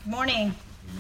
Morning.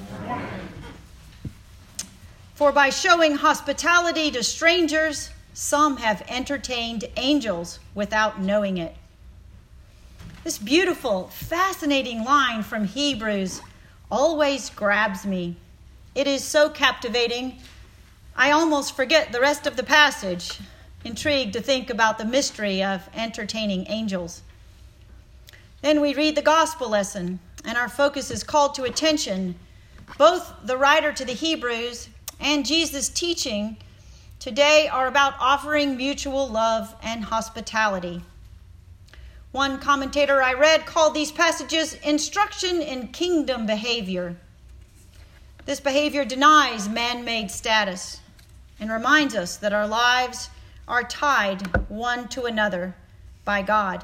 For by showing hospitality to strangers, some have entertained angels without knowing it. This beautiful, fascinating line from Hebrews always grabs me. It is so captivating, I almost forget the rest of the passage, intrigued to think about the mystery of entertaining angels. Then we read the gospel lesson, and our focus is called to attention. Both the writer to the Hebrews and Jesus' teaching today are about offering mutual love and hospitality. One commentator I read called these passages instruction in kingdom behavior. This behavior denies man-made status and reminds us that our lives are tied one to another by God.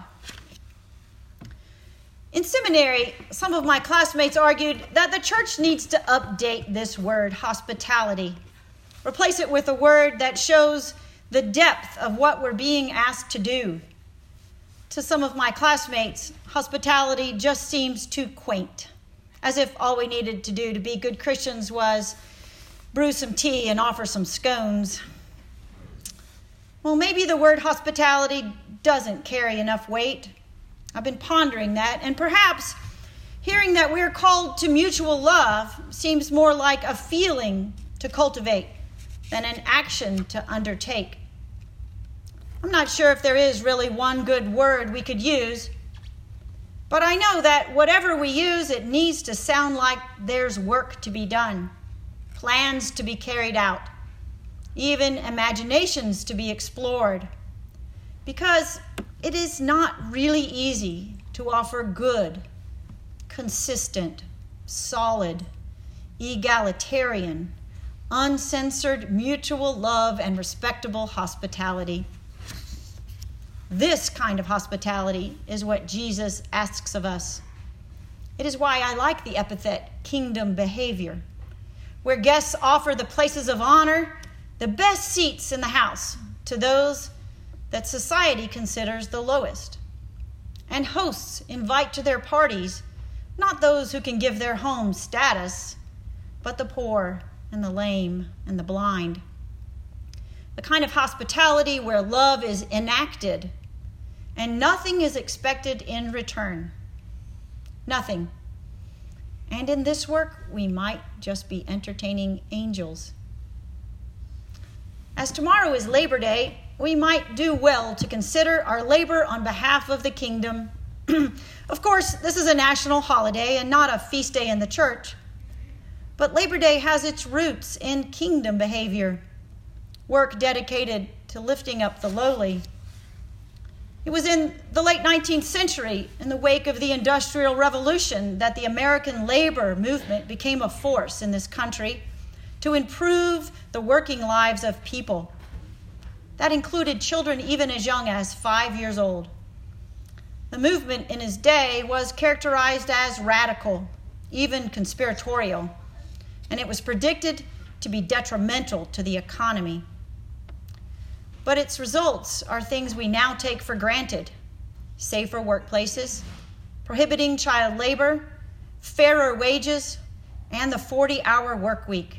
In seminary, some of my classmates argued that the church needs to update this word, hospitality. Replace it with a word that shows the depth of what we're being asked to do. To some of my classmates, hospitality just seems too quaint, as if all we needed to do to be good Christians was brew some tea and offer some scones. Well, maybe the word hospitality doesn't carry enough weight. I've been pondering that, and perhaps hearing that we're called to mutual love seems more like a feeling to cultivate than an action to undertake. I'm not sure if there is really one good word we could use, but I know that whatever we use, it needs to sound like there's work to be done, plans to be carried out, even imaginations to be explored, because it is not really easy to offer good, consistent, solid, egalitarian, uncensored, mutual love and respectable hospitality. This kind of hospitality is what Jesus asks of us. It is why I like the epithet kingdom behavior, where guests offer the places of honor, the best seats in the house, to those that society considers the lowest. And hosts invite to their parties not those who can give their home status, but the poor and the lame and the blind. The kind of hospitality where love is enacted and nothing is expected in return. Nothing. And in this work, we might just be entertaining angels. As tomorrow is Labor Day, we might do well to consider our labor on behalf of the kingdom. Of course, this is a national holiday and not a feast day in the church. But Labor Day has its roots in kingdom behavior, work dedicated to lifting up the lowly. It was in the late 19th century, in the wake of the Industrial Revolution, that the American labor movement became a force in this country to improve the working lives of people. That included children even as young as 5 years old. The movement in his day was characterized as radical, even conspiratorial, and it was predicted to be detrimental to the economy. But its results are things we now take for granted: safer workplaces, prohibiting child labor, fairer wages, and the 40-hour work week.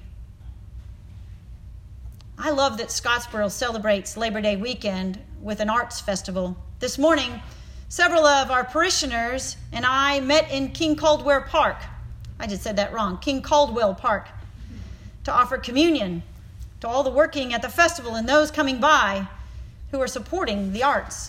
I love that Scottsboro celebrates Labor Day weekend with an arts festival. This morning, several of our parishioners and I met in King Caldwell Park. I just said that wrong. King Caldwell Park, to offer communion to all the working at the festival and those coming by who are supporting the arts.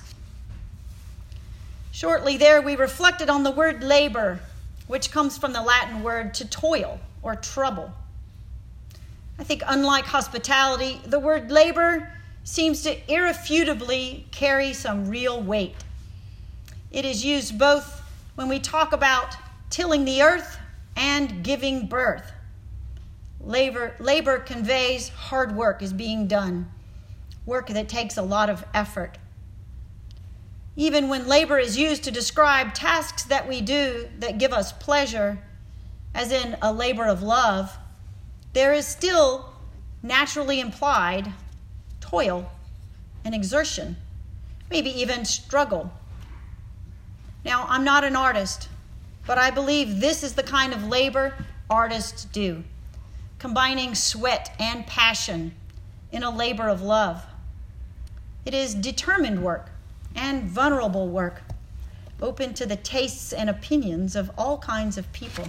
Shortly there, we reflected on the word labor, which comes from the Latin word to toil or trouble. I think unlike hospitality, the word labor seems to irrefutably carry some real weight. It is used both when we talk about tilling the earth and giving birth. Labor conveys hard work is being done, work that takes a lot of effort. Even when labor is used to describe tasks that we do that give us pleasure, as in a labor of love, there is still naturally implied toil and exertion, maybe even struggle. Now, I'm not an artist, but I believe this is the kind of labor artists do, combining sweat and passion in a labor of love. It is determined work and vulnerable work, open to the tastes and opinions of all kinds of people.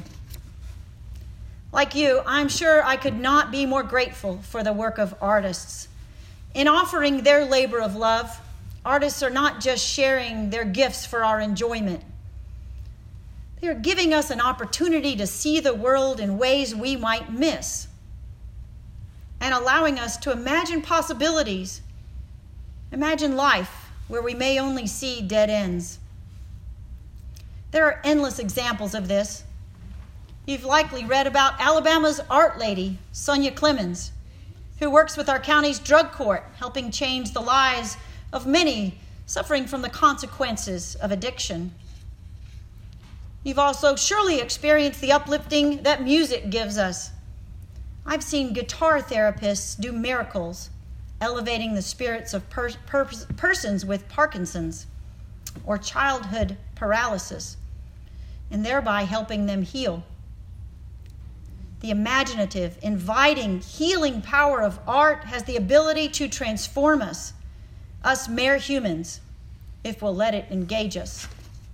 Like you, I'm sure I could not be more grateful for the work of artists. In offering their labor of love, artists are not just sharing their gifts for our enjoyment. They are giving us an opportunity to see the world in ways we might miss, and allowing us to imagine possibilities, imagine life where we may only see dead ends. There are endless examples of this. You've likely read about Alabama's art lady, Sonia Clemens, who works with our county's drug court, helping change the lives of many suffering from the consequences of addiction. You've also surely experienced the uplifting that music gives us. I've seen guitar therapists do miracles, elevating the spirits of persons with Parkinson's or childhood paralysis, and thereby helping them heal. The imaginative, inviting, healing power of art has the ability to transform us mere humans, if we'll let it engage us.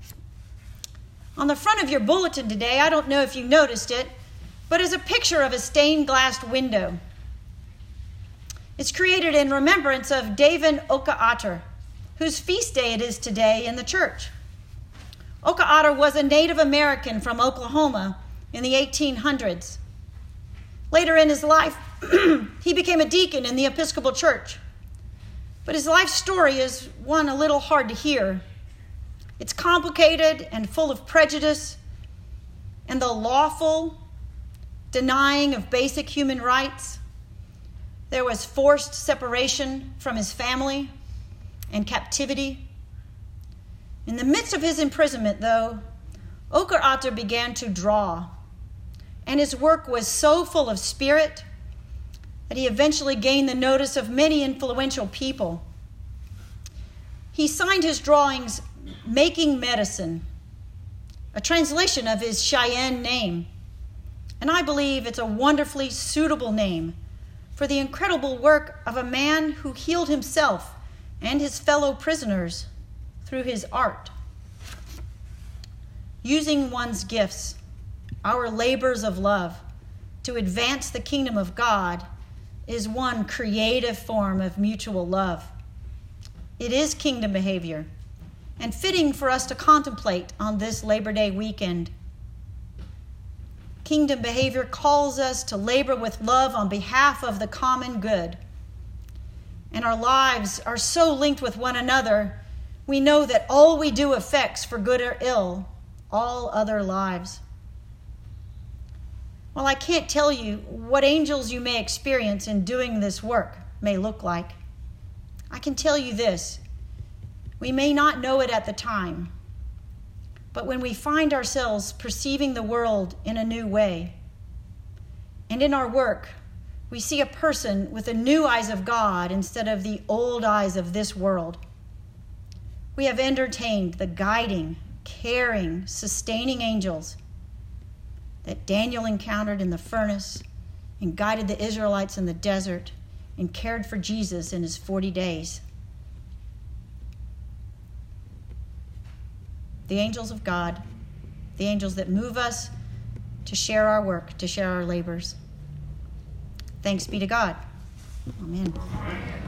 On the front of your bulletin today, I don't know if you noticed it, but is a picture of a stained glass window. It's created in remembrance of David Oka-Otter, whose feast day it is today in the church. Oka-Otter was a Native American from Oklahoma in the 1800s. Later in his life, he became a deacon in the Episcopal Church. But his life story is one a little hard to hear. It's complicated and full of prejudice and the lawful denying of basic human rights. There was forced separation from his family and captivity. In the midst of his imprisonment, though, Oka-Otter began to draw, and his work was so full of spirit that he eventually gained the notice of many influential people. He signed his drawings Making Medicine, a translation of his Cheyenne name, and I believe it's a wonderfully suitable name for the incredible work of a man who healed himself and his fellow prisoners through his art. Using one's gifts, our labors of love, to advance the kingdom of God is one creative form of mutual love. It is kingdom behavior, and fitting for us to contemplate on this Labor Day weekend. Kingdom behavior calls us to labor with love on behalf of the common good. And our lives are so linked with one another, we know that all we do affects, for good or ill, all other lives. While I can't tell you what angels you may experience in doing this work may look like, I can tell you this: we may not know it at the time, but when we find ourselves perceiving the world in a new way, and in our work, we see a person with the new eyes of God instead of the old eyes of this world. We have entertained the guiding, caring, sustaining angels that Daniel encountered in the furnace and guided the Israelites in the desert and cared for Jesus in his 40 days. The angels of God, the angels that move us to share our work, to share our labors. Thanks be to God. Amen.